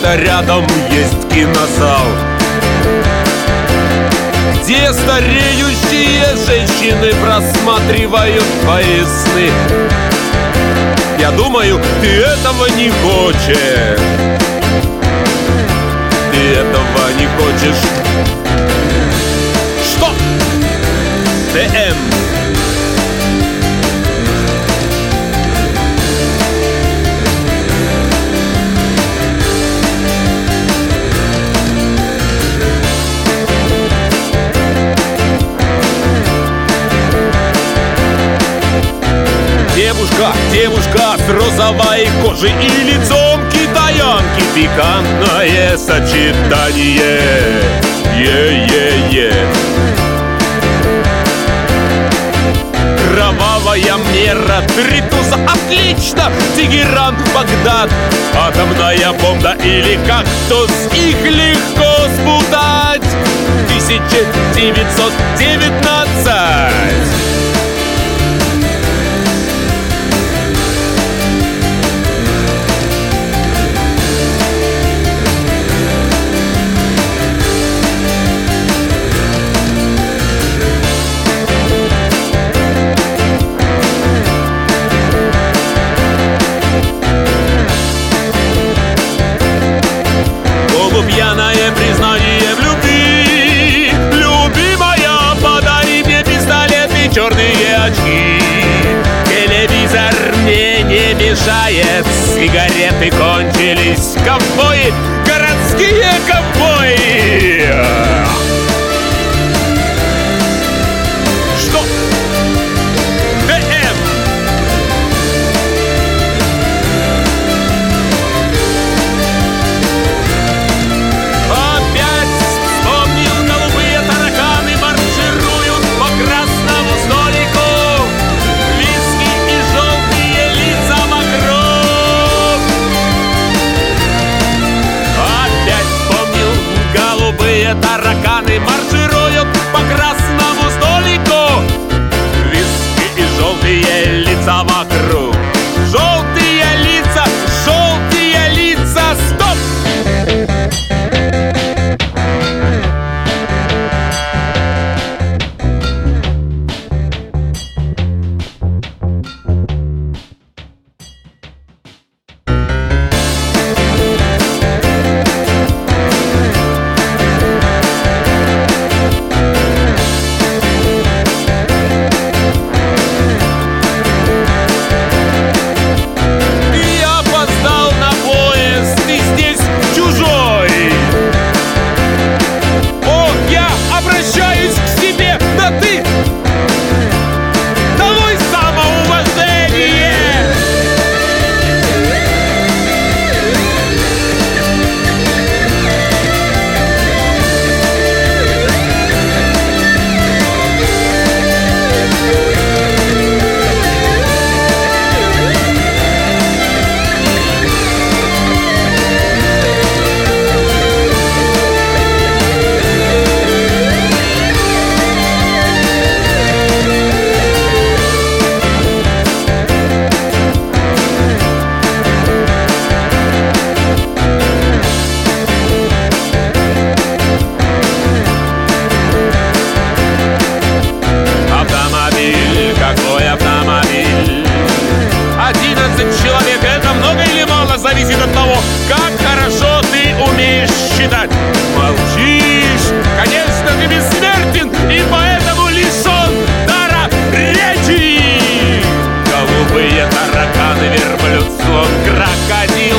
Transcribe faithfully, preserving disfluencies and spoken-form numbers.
где-то рядом есть кинозал, где стареющие женщины просматривают твои сны. Я думаю, ты этого не хочешь. Ты этого не хочешь. Что? ТМ. Девушка, девушка с розовой кожей и лицом китаянки, пикантное сочетание. Е-е-е. Кровавая мера, три туза, отлично. Тегеран, Багдад, атомная бомба или кактус, их легко спутать. тысяча девятьсот девятнадцать. Пьяное признание в любви. Любимая, подари мне пистолет и черные очки. Телевизор мне не мешает, сигареты кончились. Ковбои, городские ковбои. Что? ТМ. Тараканы маршируют по красному столику. Виски и желтые лица вокруг. Желтые лица, желтые лица, стоп! Зависит от того, как хорошо ты умеешь считать. Молчишь, конечно, ты бессмертен и поэтому лишен дара речи. Голубые тараканы, верблюд, слон, крокодил,